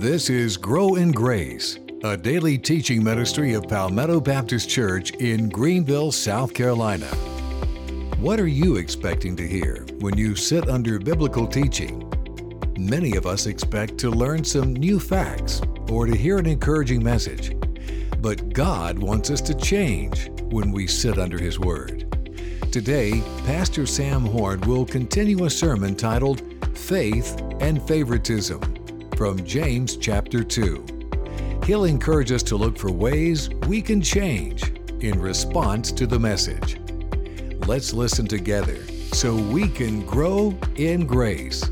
This is Grow in Grace, a daily teaching ministry of Palmetto Baptist Church in Greenville, South Carolina. What are you expecting to hear when you sit under biblical teaching? Many of us expect to learn some new facts or to hear an encouraging message. But God wants us to change when we sit under His Word. Today, Pastor Sam Horn will continue a sermon titled Faith and Favoritism from James chapter 2. He'll encourage us to look for ways we can change in response to the message. Let's listen together so we can grow in grace.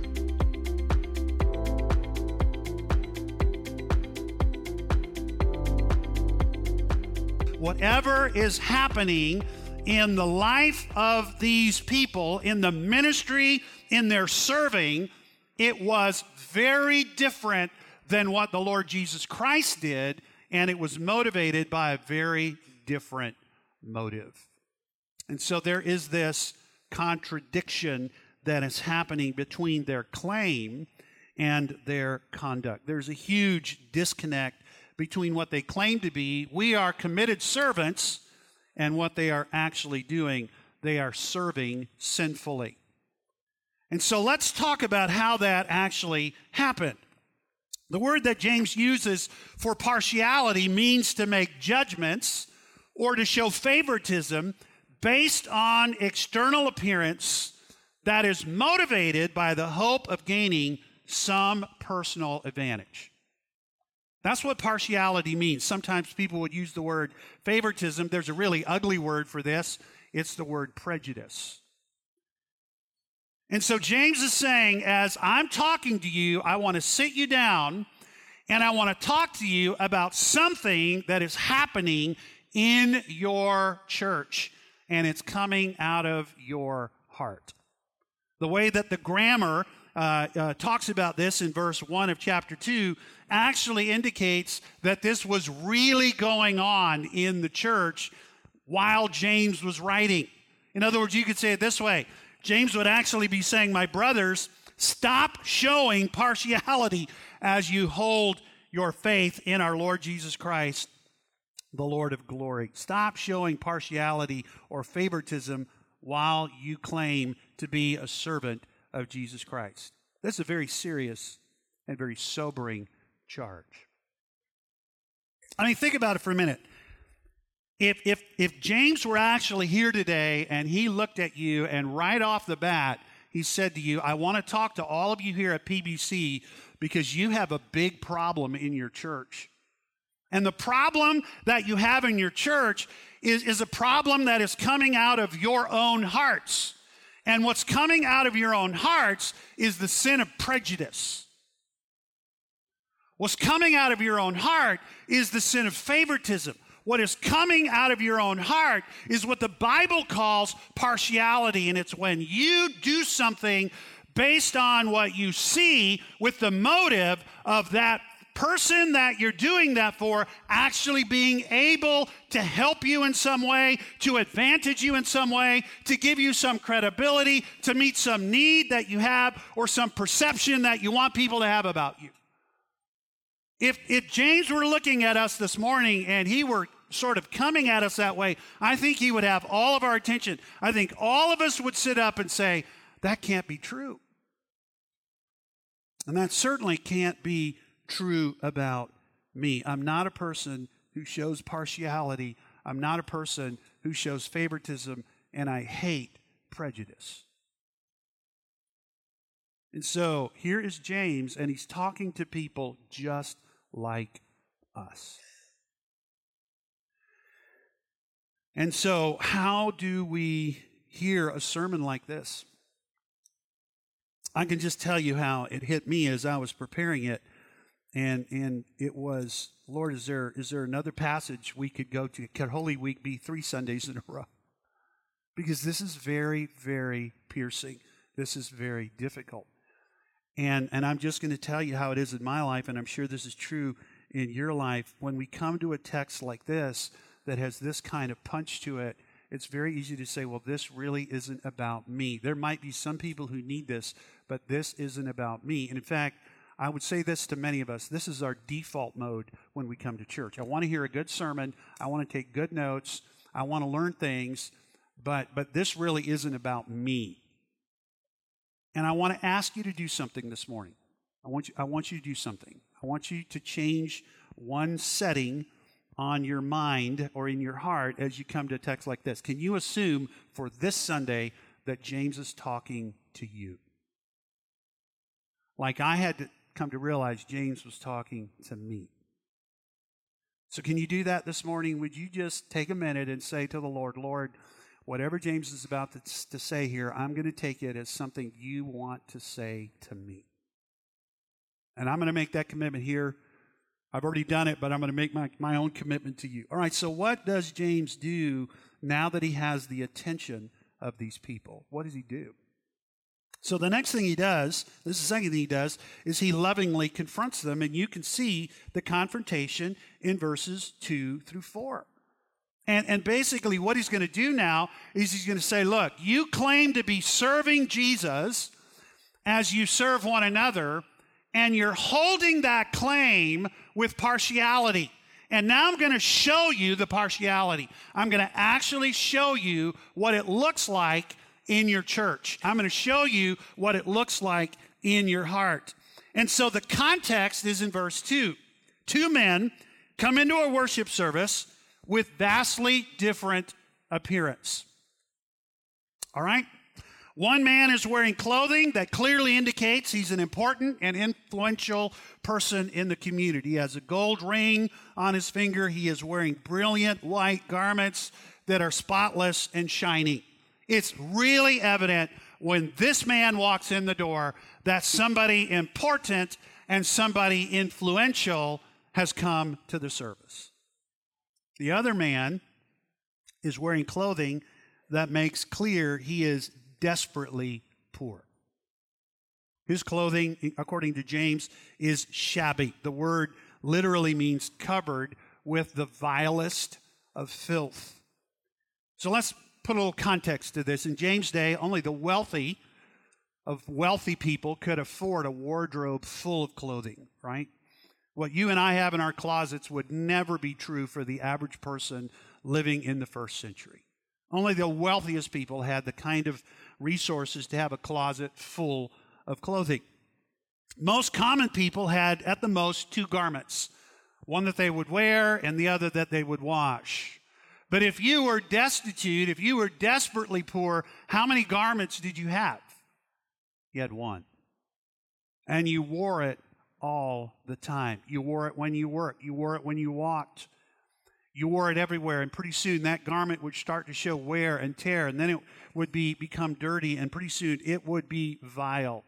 Whatever is happening in the life of these people, in the ministry, in their serving, it was very different than what the Lord Jesus Christ did, and it was motivated by a very different motive. And so there is this contradiction that is happening between their claim and their conduct. There's a huge disconnect between what they claim to be, we are committed servants, and what they are actually doing, they are serving sinfully. And so let's talk about how that actually happened. The word that James uses for partiality means to make judgments or to show favoritism based on external appearance that is motivated by the hope of gaining some personal advantage. That's what partiality means. Sometimes people would use the word favoritism. There's a really ugly word for this. It's the word prejudice. And so James is saying, as I'm talking to you, I want to sit you down and I want to talk to you about something that is happening in your church, and it's coming out of your heart. The way that the grammar talks about this in verse 1 of chapter 2 actually indicates that this was really going on in the church while James was writing. In other words, you could say it this way. James would actually be saying, my brothers, stop showing partiality as you hold your faith in our Lord Jesus Christ, the Lord of glory. Stop showing partiality or favoritism while you claim to be a servant of Jesus Christ. This is a very serious and very sobering charge. I mean, think about it for a minute. If James were actually here today and he looked at you and right off the bat, he said to you, I want to talk to all of you here at PBC because you have a big problem in your church. And the problem that you have in your church is a problem that is coming out of your own hearts. And what's coming out of your own hearts is the sin of prejudice. What's coming out of your own heart is the sin of favoritism. What is coming out of your own heart is what the Bible calls partiality, and it's when you do something based on what you see with the motive of that person that you're doing that for actually being able to help you in some way, to advantage you in some way, to give you some credibility, to meet some need that you have or some perception that you want people to have about you. If James were looking at us this morning and he were sort of coming at us that way, I think he would have all of our attention. I think all of us would sit up and say, that can't be true. And that certainly can't be true about me. I'm not a person who shows partiality. I'm not a person who shows favoritism, and I hate prejudice. And so here is James, and he's talking to people just like us. And so how do we hear a sermon like this? I can just tell you how it hit me as I was preparing it. And it was, Lord, is there another passage we could go to? Could Holy Week be 3 Sundays in a row? Because this is very, very piercing. This is very difficult. And I'm just going to tell you how it is in my life, and I'm sure this is true in your life. When we come to a text like this that has this kind of punch to it, it's very easy to say, well, this really isn't about me. There might be some people who need this, but this isn't about me. And in fact, I would say this to many of us. This is our default mode when we come to church. I want to hear a good sermon. I want to take good notes. I want to learn things. But this really isn't about me. And I want to ask you to do something this morning. I want you to do something. I want you to change one setting on your mind or in your heart as you come to a text like this. Can you assume for this Sunday that James is talking to you? Like I had to come to realize James was talking to me. So can you do that this morning? Would you just take a minute and say to the Lord, Lord, whatever James is about to say here, I'm going to take it as something you want to say to me. And I'm going to make that commitment here. I've already done it, but I'm going to make my own commitment to you. All right, so what does James do now that he has the attention of these people? What does he do? So the next thing he does, this is the second thing he does, is he lovingly confronts them, and you can see the confrontation in verses 2 through 4. And basically what he's going to do now is he's going to say, look, you claim to be serving Jesus as you serve one another, and you're holding that claim with partiality. And now I'm going to show you the partiality. I'm going to actually show you what it looks like in your church. I'm going to show you what it looks like in your heart. And so the context is in verse 2. Two men come into a worship service with vastly different appearance. All right? One man is wearing clothing that clearly indicates he's an important and influential person in the community. He has a gold ring on his finger. He is wearing brilliant white garments that are spotless and shiny. It's really evident when this man walks in the door that somebody important and somebody influential has come to the service. The other man is wearing clothing that makes clear he is desperately poor. His clothing, according to James, is shabby. The word literally means covered with the vilest of filth. So let's put a little context to this. In James' day, only the wealthy people could afford a wardrobe full of clothing, right? What you and I have in our closets would never be true for the average person living in the first century. Only the wealthiest people had the kind of resources to have a closet full of clothing. Most common people had, at the most, 2 garments, one that they would wear and the other that they would wash. But if you were destitute, if you were desperately poor, how many garments did you have? You had one. And you wore it all the time. You wore it when you worked. You wore it when you walked. You wore it everywhere, and pretty soon that garment would start to show wear and tear, and then it would become dirty, and pretty soon it would be vile.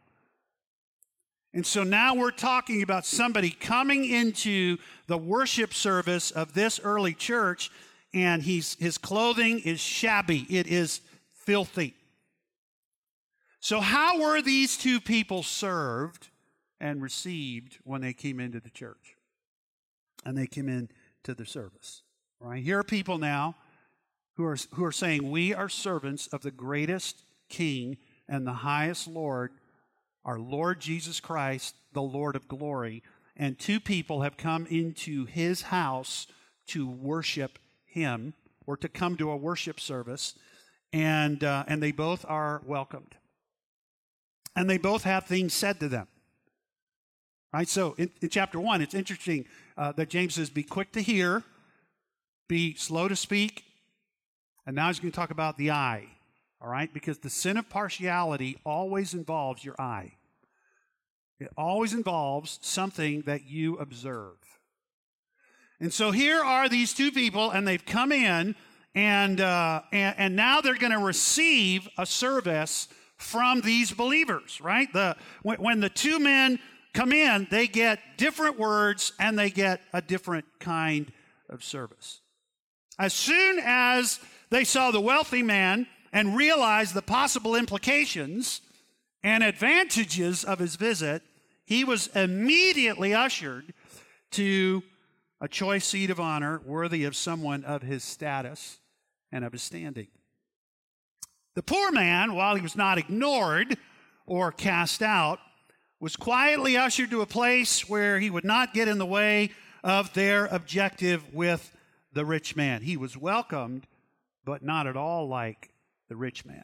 And so now we're talking about somebody coming into the worship service of this early church, and his clothing is shabby. It is filthy. So how were these two people served and received when they came into the church? And they came into the service. Right? Here are people now who are saying, we are servants of the greatest King and the highest Lord, our Lord Jesus Christ, the Lord of glory. And 2 people have come into his house to worship him, or to come to a worship service, and they both are welcomed. And they both have things said to them. Right? So in chapter 1, it's interesting that James says, be quick to hear, be slow to speak, and now he's going to talk about the eye, all right? Because the sin of partiality always involves your eye. It always involves something that you observe. And so here are these 2 people, and they've come in, and now they're going to receive a service from these believers, right? When the 2 men come in, they get different words, and they get a different kind of service. As soon as they saw the wealthy man and realized the possible implications and advantages of his visit, he was immediately ushered to a choice seat of honor worthy of someone of his status and of his standing. The poor man, while he was not ignored or cast out, was quietly ushered to a place where he would not get in the way of their objective with the rich man. He was welcomed, but not at all like the rich man.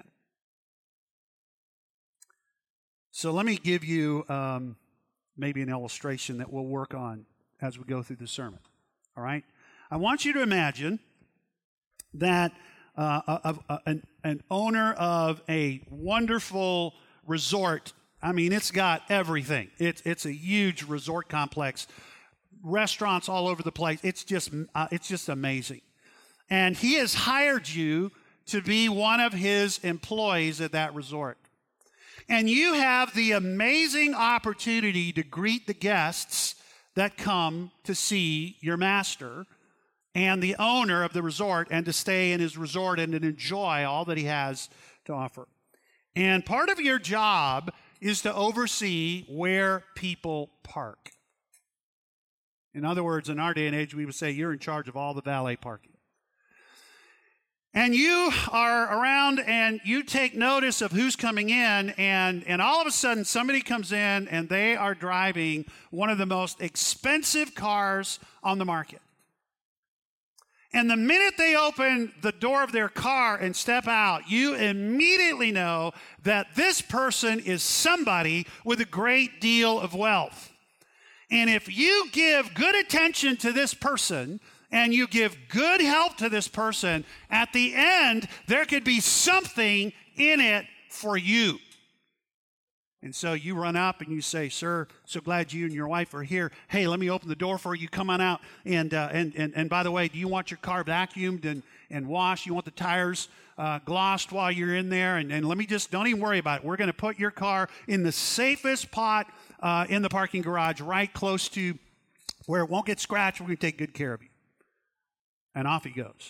So let me give you maybe an illustration that we'll work on as we go through the sermon. All right? I want you to imagine that an owner of a wonderful resort. I mean, it's got everything. It's a huge resort complex, restaurants all over the place. It's just amazing. And he has hired you to be one of his employees at that resort. And you have the amazing opportunity to greet the guests that come to see your master and the owner of the resort, and to stay in his resort and to enjoy all that he has to offer. And part of your job is to oversee where people park. In other words, in our day and age, we would say you're in charge of all the valet parking. And you are around and you take notice of who's coming in, and all of a sudden somebody comes in and they are driving one of the most expensive cars on the market. And the minute they open the door of their car and step out, you immediately know that this person is somebody with a great deal of wealth. And if you give good attention to this person and you give good help to this person, at the end, there could be something in it for you. And so you run up and you say, "Sir, so glad you and your wife are here. Hey, let me open the door for you. Come on out. And by the way, do you want your car vacuumed and washed? You want the tires glossed while you're in there? And let me just, don't even worry about it. We're going to put your car in the safest pot in the parking garage, right close to where it won't get scratched. We're going to take good care of you." And off he goes.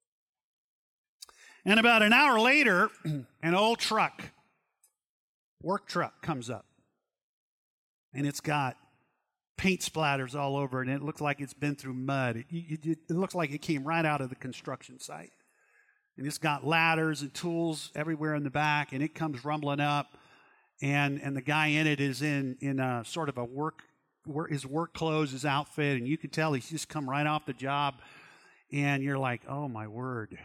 And about an hour later, an old work truck comes up, and it's got paint splatters all over it, and it looks like it's been through mud. It looks like it came right out of the construction site. And it's got ladders and tools everywhere in the back, and it comes rumbling up, and the guy in it is in a sort of his work clothes, his outfit, and you can tell he's just come right off the job, and you're like, oh my word.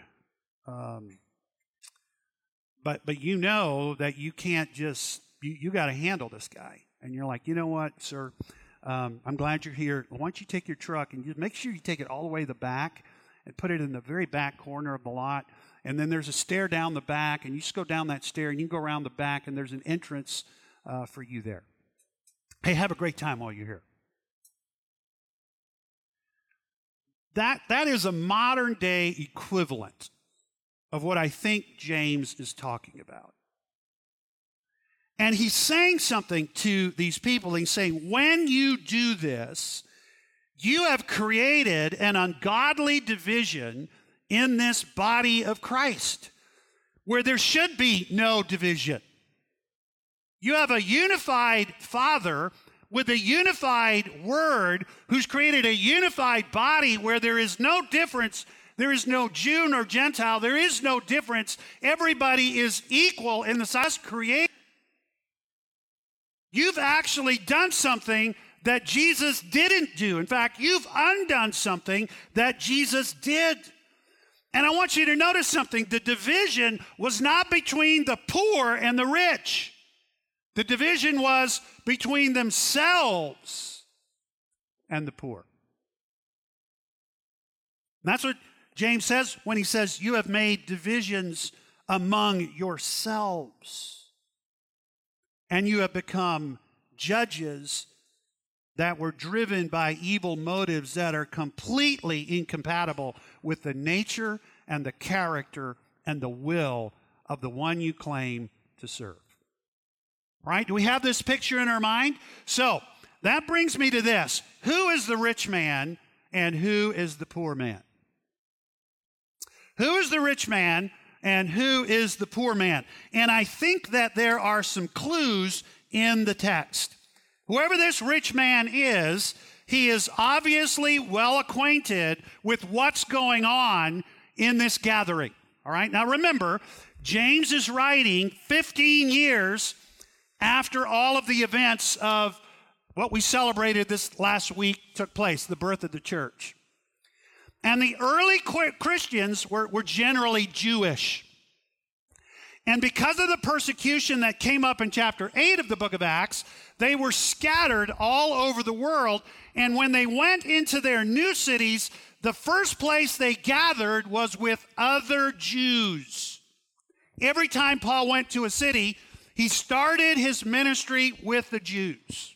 But you know that you can't just, you got to handle this guy. And you're like, you know what, sir, I'm glad you're here. Why don't you take your truck and just make sure you take it all the way to the back and put it in the very back corner of the lot. And then there's a stair down the back, and you just go down that stair and you can go around the back, and there's an entrance for you there. Hey, have a great time while you're here. That is a modern day equivalent of what I think James is talking about. And he's saying something to these people. He's saying, when you do this, you have created an ungodly division in this body of Christ, where there should be no division. You have a unified Father with a unified Word who's created a unified body where there is no difference. There is no Jew nor Gentile. There is no difference. Everybody is equal in the size created. You've actually done something that Jesus didn't do. In fact, you've undone something that Jesus did. And I want you to notice something. The division was not between the poor and the rich. The division was between themselves and the poor. And that's what James says when he says, you have made divisions among yourselves, and you have become judges that were driven by evil motives that are completely incompatible with the nature and the character and the will of the one you claim to serve. Right? Do we have this picture in our mind? So that brings me to this. Who is the rich man and who is the poor man? Who is the rich man and who is the poor man? And I think that there are some clues in the text. Whoever this rich man is, he is obviously well acquainted with what's going on in this gathering. All right? Now remember, James is writing 15 years after all of the events of what we celebrated this last week took place, the birth of the church. And the early Christians were generally Jewish. And because of the persecution that came up in chapter 8 of the book of Acts, they were scattered all over the world. And when they went into their new cities, the first place they gathered was with other Jews. Every time Paul went to a city, he started his ministry with the Jews.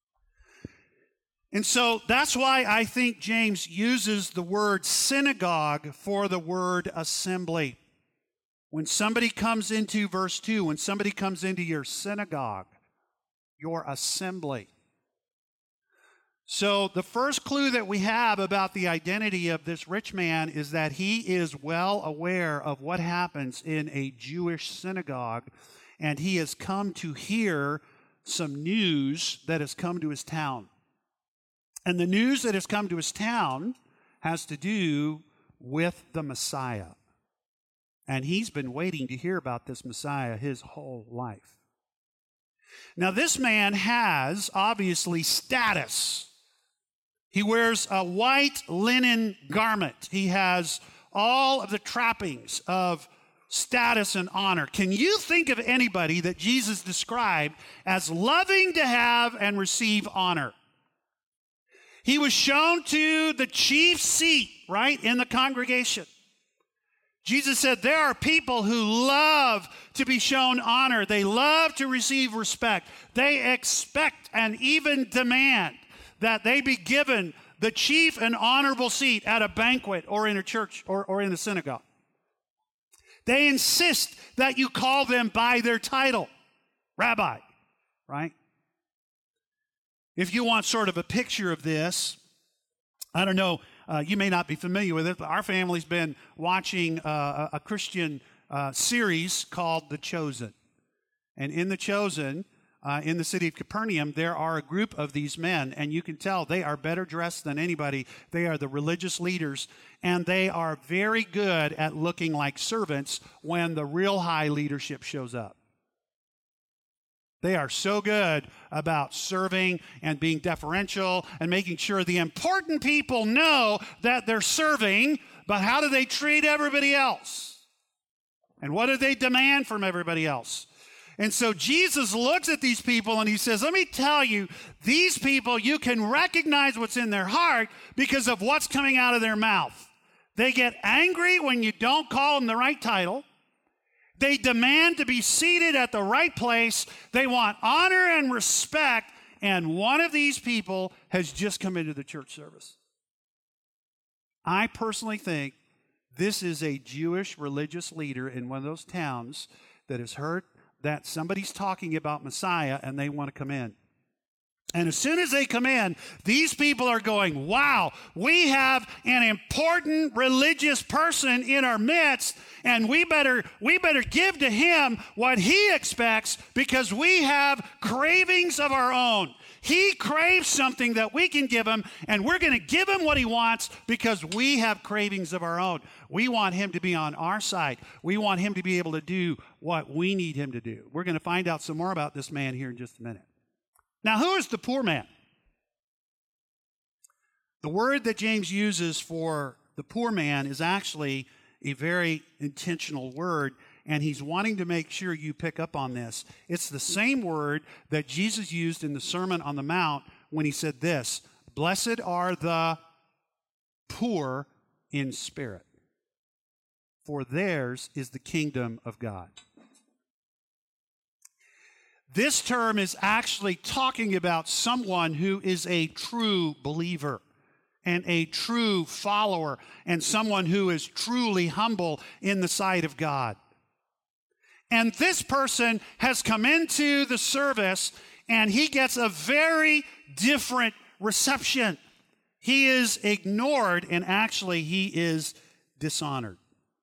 And so that's why I think James uses the word synagogue for the word assembly. When somebody comes into verse 2, when somebody comes into your synagogue, your assembly. So the first clue that we have about the identity of this rich man is that he is well aware of what happens in a Jewish synagogue, and he has come to hear some news that has come to his town. And the news that has come to his town has to do with the Messiah. And he's been waiting to hear about this Messiah his whole life. Now, this man has, obviously, status. He wears a white linen garment. He has all of the trappings of status and honor. Can you think of anybody that Jesus described as loving to have and receive honor? He was shown to the chief seat, right, in the congregation. Jesus said there are people who love to be shown honor. They love to receive respect. They expect and even demand that they be given the chief and honorable seat at a banquet or in a church or in a synagogue. They insist that you call them by their title, rabbi, right? If you want sort of a picture of this, I don't know, you may not be familiar with it, but our family's been watching a Christian series called The Chosen. And in The Chosen, in the city of Capernaum, there are a group of these men, and you can tell they are better dressed than anybody. They are the religious leaders, and they are very good at looking like servants when the real high leadership shows up. They are so good about serving and being deferential and making sure the important people know that they're serving, but how do they treat everybody else? And what do they demand from everybody else? And so Jesus looks at these people and he says, let me tell you, these people, you can recognize what's in their heart because of what's coming out of their mouth. They get angry when you don't call them the right title. They demand to be seated at the right place. They want honor and respect. And one of these people has just come into the church service. I personally think this is a Jewish religious leader in one of those towns that has heard that somebody's talking about Messiah and they want to come in. And as soon as they come in, these people are going, wow, we have an important religious person in our midst, and we better give to him what he expects because we have cravings of our own. He craves something that we can give him, and we're going to give him what he wants because we have cravings of our own. We want him to be on our side. We want him to be able to do what we need him to do. We're going to find out some more about this man here in just a minute. Now, who is the poor man? The word that James uses for the poor man is actually a very intentional word, and he's wanting to make sure you pick up on this. It's the same word that Jesus used in the Sermon on the Mount when he said this, "Blessed are the poor in spirit, for theirs is the kingdom of God." This term is actually talking about someone who is a true believer and a true follower and someone who is truly humble in the sight of God. And this person has come into the service and he gets a very different reception. He is ignored and actually he is dishonored.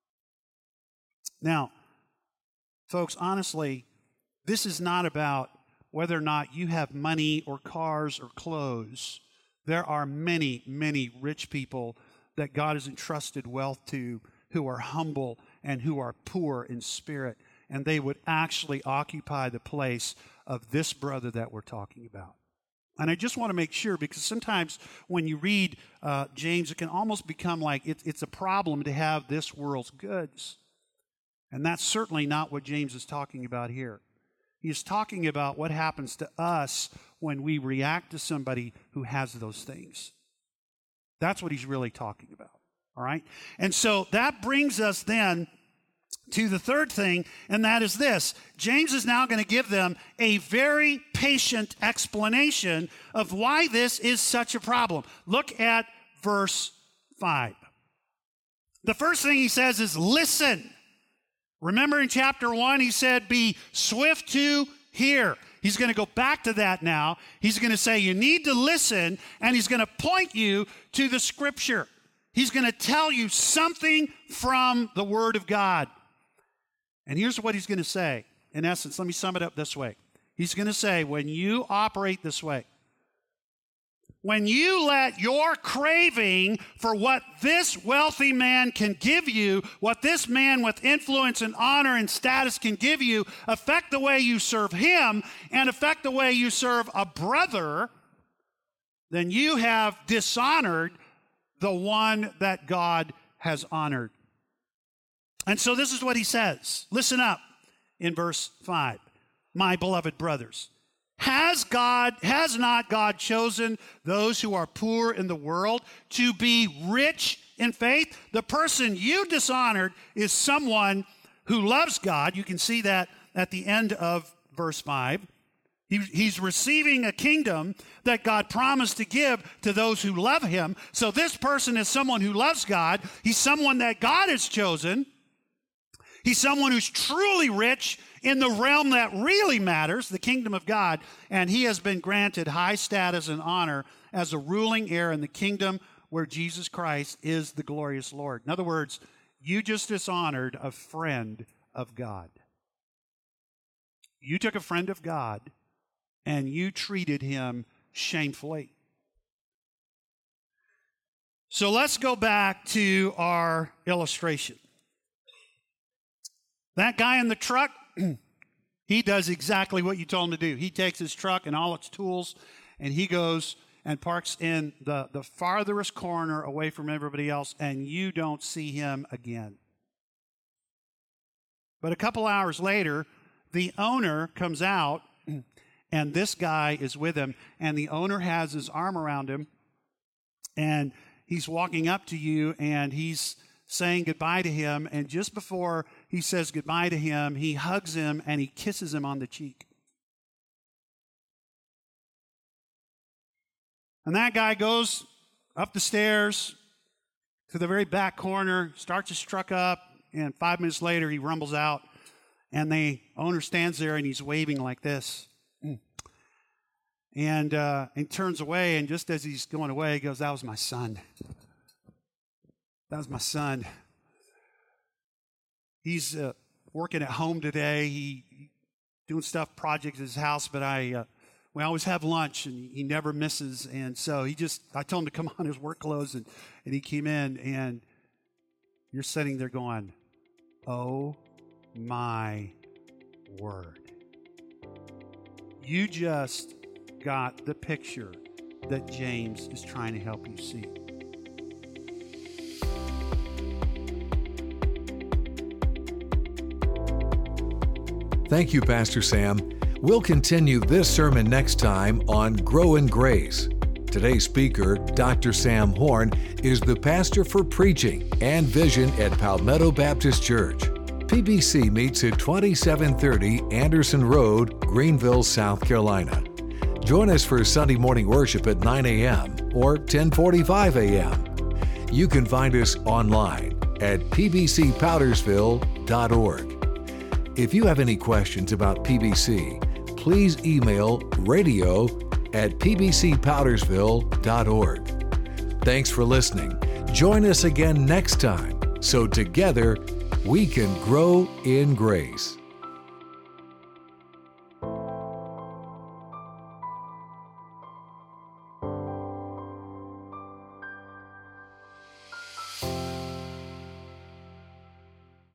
Now, folks, honestly, this is not about whether or not you have money or cars or clothes. There are many, many rich people that God has entrusted wealth to who are humble and who are poor in spirit. and they would actually occupy the place of this brother that we're talking about. And I just want to make sure, because sometimes when you read James, it can almost become like it's a problem to have this world's goods. And that's certainly not what James is talking about here. He's talking about what happens to us when we react to somebody who has those things. That's what he's really talking about, all right? And so that brings us then to the third thing, and that is this. James is now going to give them a very patient explanation of why this is such a problem. Look at verse 5. The first thing he says is listen. Remember in chapter 1, he said, be swift to hear. He's going to go back to that now. He's going to say, you need to listen, and he's going to point you to the Scripture. He's going to tell you something from the Word of God. And here's what he's going to say. In essence, let me sum it up this way. He's going to say, when you operate this way, when you let your craving for what this wealthy man can give you, what this man with influence and honor and status can give you, affect the way you serve him and affect the way you serve a brother, then you have dishonored the one that God has honored. And so this is what he says. Listen up in verse 5. My beloved brothers, has not God chosen those who are poor in the world to be rich in faith? The person you dishonored is someone who loves God. You can see that at the end of verse 5. He's receiving a kingdom that God promised to give to those who love him. So this person is someone who loves God. He's someone that God has chosen. He's someone who's truly rich in the realm that really matters, the kingdom of God, and he has been granted high status and honor as a ruling heir in the kingdom where Jesus Christ is the glorious Lord. In other words, you just dishonored a friend of God. You took a friend of God and you treated him shamefully. So let's go back to our illustration. That guy in the truck, he does exactly what you told him to do. He takes his truck and all its tools, and he goes and parks in the farthest corner away from everybody else, and you don't see him again. But a couple hours later, the owner comes out, and this guy is with him, and the owner has his arm around him, and he's walking up to you, and he's saying goodbye to him, and just before he says goodbye to him, he hugs him and he kisses him on the cheek. And that guy goes up the stairs to the very back corner, starts his truck up, and 5 minutes later he rumbles out, and the owner stands there and he's waving like this. And turns away, and just as he's going away, he goes, that was my son. That was my son. He's working at home today. He doing projects at his house, but we always have lunch, and he never misses. And so I told him to come on his work clothes, and he came in, and you're sitting there going, oh my word. You just got the picture that James is trying to help you see. Thank you, Pastor Sam. We'll continue this sermon next time on Grow in Grace. Today's speaker, Dr. Sam Horn, is the pastor for preaching and vision at Palmetto Baptist Church. PBC meets at 2730 Anderson Road, Greenville, South Carolina. Join us for Sunday morning worship at 9 a.m. or 10:45 a.m. You can find us online at pbcpowdersville.org. If you have any questions about PBC, please email radio@pbcpowdersville.org. Thanks for listening. Join us again next time so together we can grow in grace.